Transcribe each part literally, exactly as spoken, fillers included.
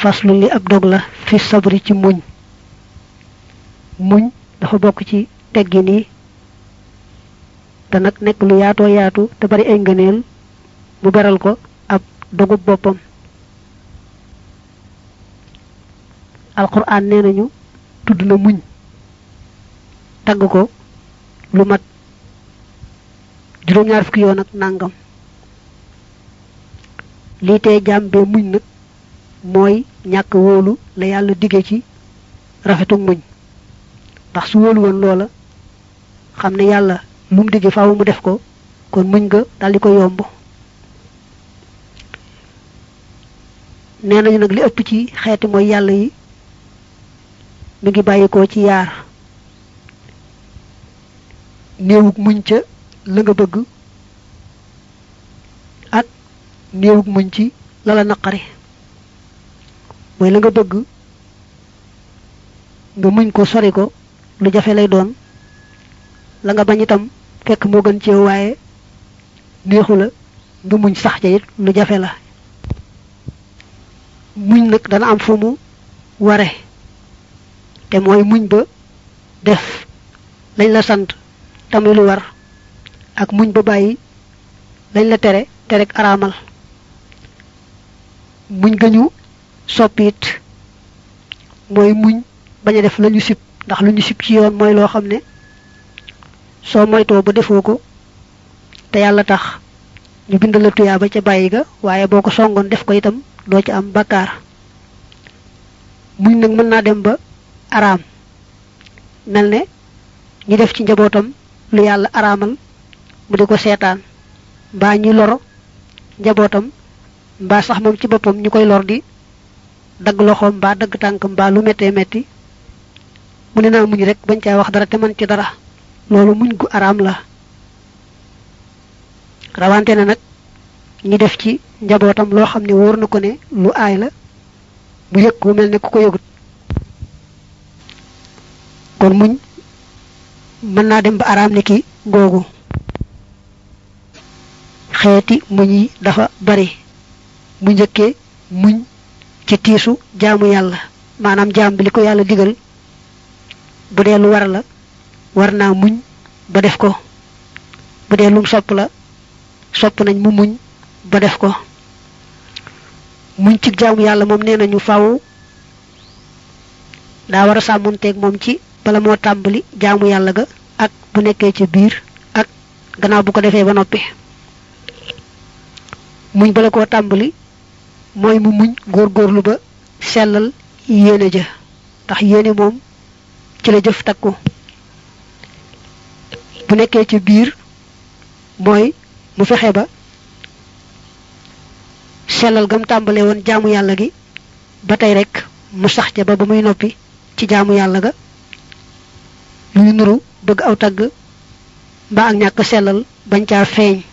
faslu li ab dog la fi sabri ci muñ muñ dafa bokk ci teggin yi te nag nekk lu yaatoo yaatu te bari ay ngëneel mu beral ko ab dogub boppam alquran nee nañu tudd na muñ tagg ko lu mat juróom ñaar fukki yoon ak nangam lii tee jaam bee muñ nag mooy ñàkk wóolu la yàlla dige ci rafetu muñ ndax su wóolu woon loola xam ne yàlla lu mu dige faaw mu def ko kon muñ nga daldi ko yomb nee nañu nag li ëpp ci xeeti mooy yàlla yi mi ngi bàyyikoo ci yaar néewug muñ ca la nga bëgg ak néewug muñ ci la la naqari mooy la nga bëgg nga muñ ko sori ko lu jafe lay doon la nga bañ itam fekk moo gën ci waaye neexu la nga muñ sax ja it lu jafe la muñ nag dana am fu mu ware te mooy muñ ba def lañ la sant tamit lu war ak muñ ba bàyyi lañ la tere te rek araamal muñ gañu soppit mooy muñ bañ a def lañu sib ndax lu ñu sib ci yoon mooy loo xam ne soo moytoo ba defoo ko te yàlla tax ñu bindal la tuyaaba ca bàyyi ga waaye boo ko songoon def ko itam doo ci am bakkaar muñ nag mën naa dem ba araam mel ne ñi def ci njabootam lu yàlla araamal mu di ko seetaan mbaa ñi lor njabootam mbaa sax moom ci boppam ñu koy lor di dagg loxoom mbaa dagg tànkam mbaa lu méttee métti mu ne naa muñ rek bañ caa wax dara te man ci dara loolu muñ gu araam la rawante ne nag ñi def ci njabootam loo xam ne wóor na ko ne lu aay la bu yëg ko mel ne ku ko yëgut kon muñ mën naa dem ba araam ne ki googu xeeti muñ yi dafa bari mu njëkkee muñ ci tiisu jaamu yàlla maanaam jaam bi li ko yàlla digal bu dee lu war la war naa muñ ba def ko bu dee lum sopp la sopp nañ mu muñ ba def ko muñ ci jaamu yàlla moom nee nañu faaw daa war a sàmmonteeg moom ci bala moo tàmbali jaamu yàlla ga ak bu nekkee ci biir ak gannaaw bu ko defee ba noppi muñ bala koo tàmbali mooy mu muñ góorgóorlu ba sellal yéene ja ndax yéene moom ci la jëf takku bu nekkee ci biir mooy mu fexe ba sellal gam tàmbale woon jaamu yàlla gi ba tey rek mu sax ca ba ba muy noppi ci jaamu yàlla ga lu ñu nuru bëgg aw tagg mbaa ak ñàkk sellal bañ caa feeñ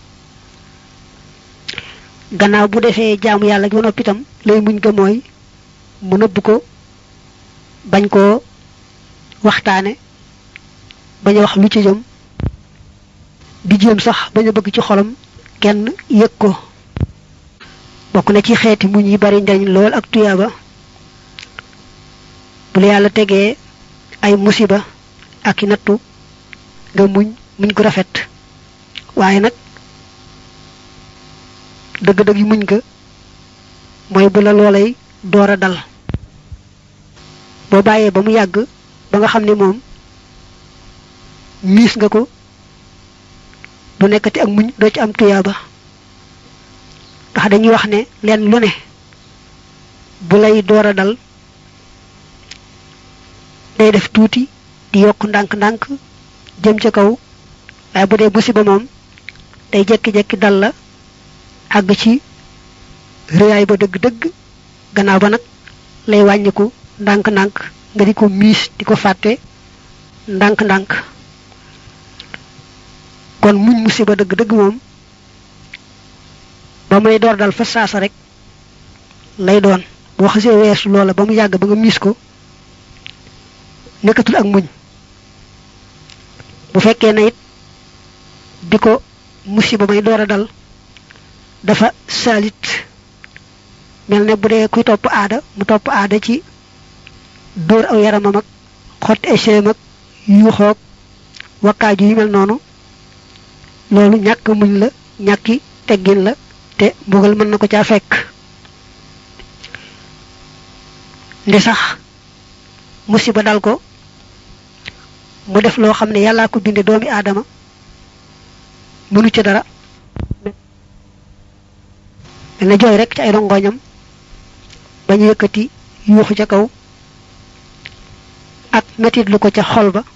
gannaaw bu defee jaamu yàlla gi ba noppi itam lay muñ ga mooy mu nëbb ko bañ koo waxtaane bañ a wax lu ci jëm di jéem sax bañ a bëgg ci xolam kenn yëg ko bokk na ci xeeti muñ yi bari njariñ lool ak tuyaaba bu la yàlla tegee ay musiba ak i nattu nga muñ muñ gu rafet waaye nag dëgg-dëgg yi muñ ga mooy bu la loolay door a dal boo bàyyee ba mu yàgg ba nga xam ne moom miis nga ko du nekkati ak muñ doo ci am tuyaaba ndax dañuy wax ne leen lu ne bu lay door a dal day def tuuti di yokk ndànk-ndànk jëm ca kaw waaye bu dee musiba moom day jekki-jekki dal la àgg ci réyaay ba dëgg-dëgg gannaaw ba nag lay wàññiku ndànk-ndànk nga di ko miis di ko fàtte ndànk-ndànk kon muñ musiba dëgg-dëgg moom ba muy door dal fa saasa rek lay doon boo xasee weesu loola ba mu yàgg ba nga miis ko nekkatul ak muñ bu fekkee na it bi ko musiba may door a dal dafa saalit melne bu dee kuy topp aada mu topp aada ci dóor aw yaramam ak xott échém ak yuuxoog wakkaaju yu mel noonu loolu ñàkk muñ la ñàkki teggin la te mbugal mën na ko caa fekk ndi sax musiba dal ko mu def loo xam ne yàllaa ko binde doomi aadama mënu ci dara dana jooy rek ci ay rongoñam bañu yëkkati yuuxu ca kaw ak metit lu ko ca xol ba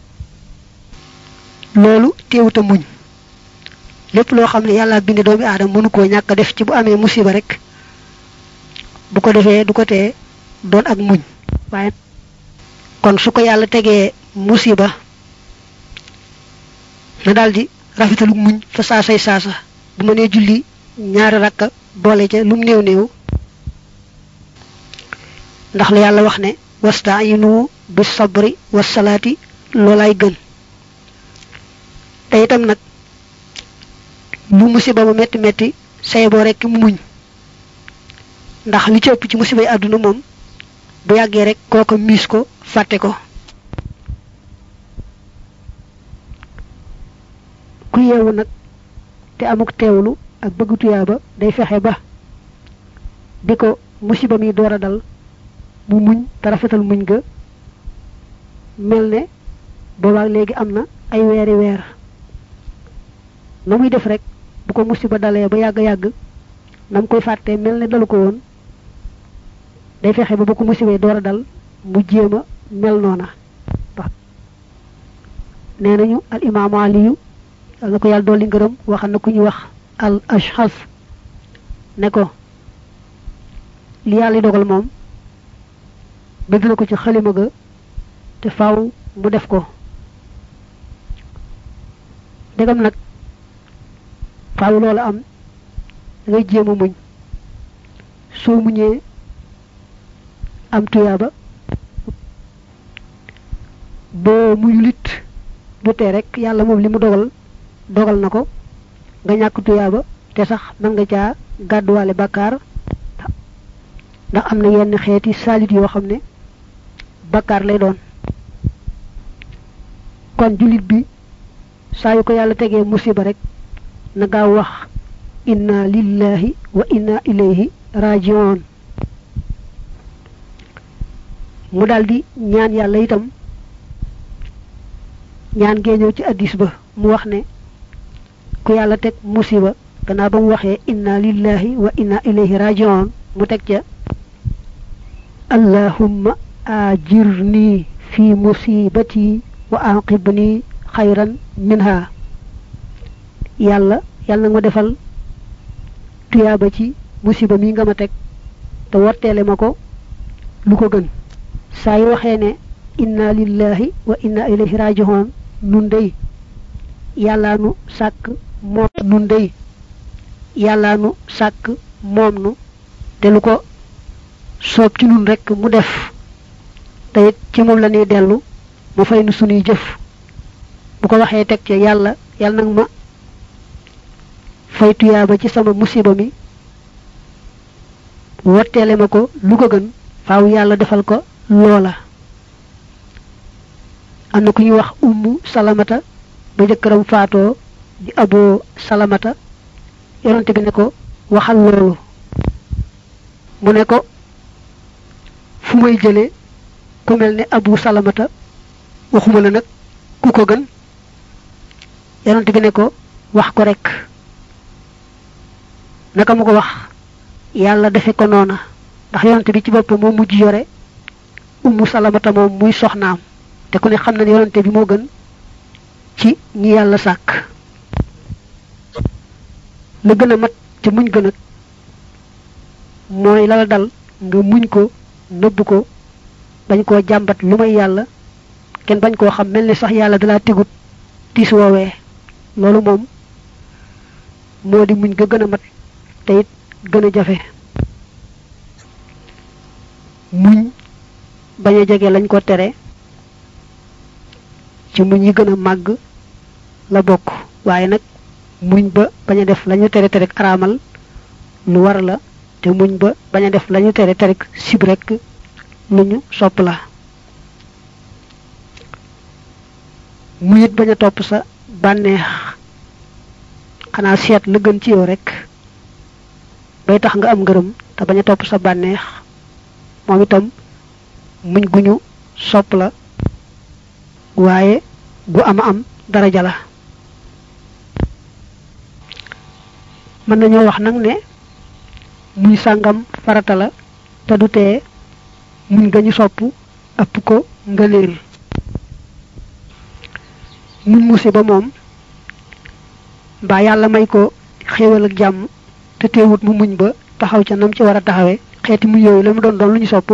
loolu teewuta muñ lépp loo xam ne yàlla binde doomi aadama mënu koo ñàkk def ci bu amee musiba rek bu ko defee du ko tee doon ak muñ waaye kon su ko yàlla tegee musiba na daldi rafetalu muñ fa saasay saasa bu ma nee julli ñaari rakka boole ca lum néew néew ndax la yàlla wax ne wasta'inu bis sabri was salati loolay gën te itam nag lu musiba ba metti metti say bo rek mu muñ ndax li ci ëpp ci musiba yi àdduna moom bu yàggee rek kooko miis ko fàtte ko ku yeewu nag te amuk teewlu ak bëgg tuyaaba day fexe ba di ko musiba mi door a dal mu muñ te rafetal muñ ga mel ne boobaak léegi am na ay weeri weer na muy def rek bu ko musiba dalee ba yàgg yàgg nam koy fàttee mel ne dalu ko woon day fexe ba bu ko musiba door a dal mu jéema mel noona nee nañu al imaamu aliyu yàlla ko yàlla dolli ngërëm waxal na ku ñu wax al ashxas ne ko li yàlla dogal moom bëgg na ko ci xalima ga te faaw mu def ko degam nag faaw loola am ngay jéem a muñ soo muñee am tuyaaba boo muyulit du tee rek yàlla moom li mu dogal dogal na ko nga ñàkk tuyaaba te sax mën nga caa gàdduwaale bàkkaar ndax am na yenn xeeti saalit yoo xam ne bàkkaar lay doon kon julit bi saa yu ko yàlla tegee musiba rek na gaaw wax inna lillahi wa inna ilayhi raji'un mu daldi ñaan yàlla itam ñaan gee ñëw ci addis ba mu wax ne ku yàlla teg musiba gannaaw ba mu waxee inna lillahi wa inna ilayhi raji'un mu teg ca allahumma ajirni fi musibati wa aqibni khayran minha yàlla yàlla nga defal tuyaaba ci musiba mi nga ma teg te worteele ma ko lu ko gën saa yu waxee ne inna lillahi wa inna ilayhi raji'un nun dey yàlla nu sàkk moom nun dey yàlla nu sàkk moom nu te lu ko soob ci nun rek mu def te it ci moom la ñuy dellu mu fay nu sunuy jëf bu ko waxee teg ci yàlla yàlla nag ma fay tuyaaba ci sama musiba mi wotteele ma ko lu ko gën faaw yàlla defal ko loola am na ku ñuy wax ummu salamata ba jëkkëram faatoo di abo salamata yonante bi ne ko waxal loolu mu ne ko fu may jëlee ku mel ne abu salamata waxuma la nag ku ko gën yonante bi ne ko wax ko rek naka mu ko wax yàlla defe ko noona ndax yonante bi ci boppam moo mujj yore ummu salamata moom muy soxnaam te ku ne xam na ne yonante bi moo gën ci ñi yàlla sàkk la gën a mat ci muñ gën ak mooy la la dal nga muñ ko nëbb ko bañ koo jàmbat lu may yàlla kenn bañ koo xam mel ni sax yàlla dalaa tegut tiis woowee loolu moom moo di muñ ga gën a mat te it gën a jafe muñ bañ a jege lañ ko tere ci muñ yi gën a màgg la bokk waaye nag muñ ba bañ a def lañu tere tere araamal lu war la te muñ ba baña def lañu tere tarik sib rek luñu sopp la muyit baña top sa banex xana seet la gën ci yow rek bay tax nga am ngeureum ta baña top sa banex mom itam muñ guñu sopp la waye gu am am daraja la man nañu wax nak ne muy sangam farata la ta du té muñ gañu sopp ëpp ko ngëneel muñ musiba mom ba yalla may ko xéewal ak jamm te teewut mu muñ ba taxaw ca nam ci wara taxawé xéeti mu yoy lamu doon doon luñu sopp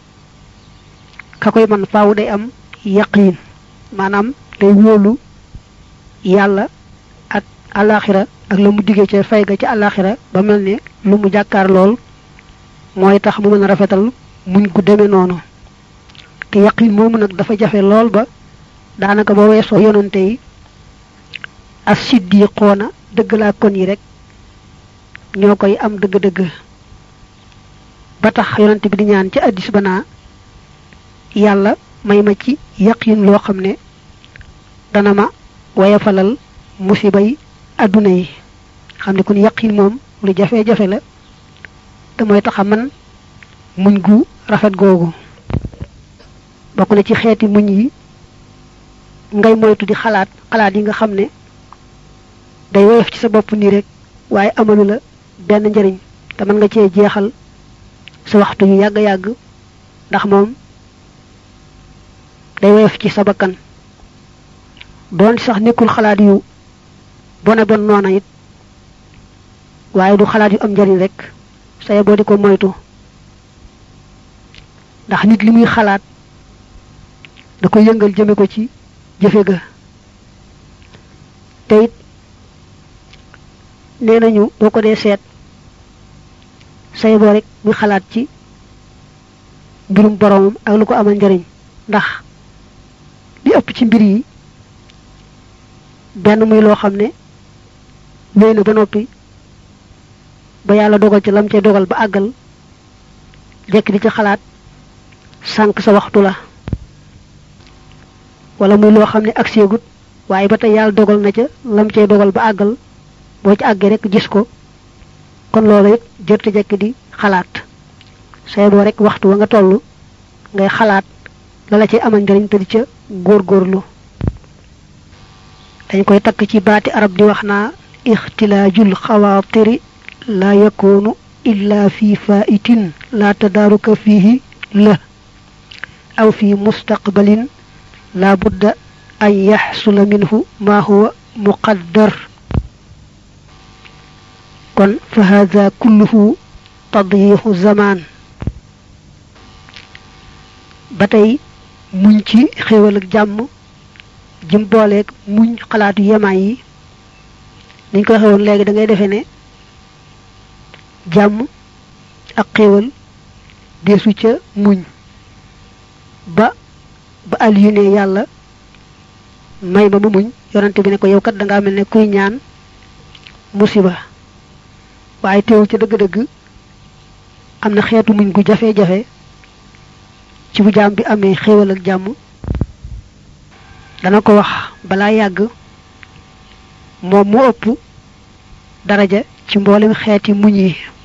ka koy man faaw day am yaqin manam day wolu yalla ak alakhirah ak lamu diggé ci fay ga ci alakhirah ba melni lu mu jakar lol moy tax mu mëna rafetal muñ gu démé nonu te yaqin momu nak dafa jafé lol ba danaka bo wesso yonante yi as-siddiqona deug la kon yi rek ñokoy am deug deug ba tax yonante bi di ñaan ci hadith bana yalla may ma ci yaqin lo xamne dana ma waya falal musibay aduna yi xamne kun yaqin mom lu jafé jafé la te moy taxa man muñ gu rafet gogu bokku na ci xéeti muñ yi ngay moytu di xalaat xalaat yi nga xamne day woyof ci sa bop ni rek waye amalu la ben njariñ te man nga ci jéxal sa waxtu yu yag yag ndax mom day woyof ci sa bakkan doon sax nekul xalaat yu bona bon nona it waye du xalaat yu am njariñ rek say bo di ko moytu ndax nit limuy xalaat da ko yëngal jëme ko ci jëfé ga tayit nenañu boko dé sét say bo rek muy xalaat ci mbirum borom ak lu ko amal njariñ ndax li ëpp ci mbir yi benn muy loo xam ne wéy na ba noppi ba yàlla dogal ci lam cay dogal ba àggal jekk di ci xalaat sànq sa waxtu la wala muy loo xam ne ak seegut waaye ba tey yàlla dogal na ca lam cay dogal ba àggal boo ci àggee rek gis ko kon loolu it jërte jekk di xalaat say boo rek waxtu wa nga toll ngay xalaat la la ci amal njariñ te di ca góorgóorlu dañ koy takk ci baati arab di wax naa ixtilaajul xawaatiri la yakunu illa fi faitin la tadaruka fihi la aw fi mustaqbalin la budda an yaxsula minhu ma huwa muqaddar kon fa hadha kulluhu tadyihu zaman batay muñ ci xewal ak jamm jëm booleeg muñ xalaatu yemaay yi niñ ko xewon léegi da ngay defé né jamm ak xewal desu ca muñ ba ba aliyune yalla may ba mu muñ yonante bi ne ko yow kat da nga melne kuy ñaan musiba waye teew ci deug deug amna xéetu muñ gu jafé jafé ci bu jamm bi amé xewal ak jamm dana ko wax bala yag mom mo ëpp daraja ci mbolem xéeti muñ yi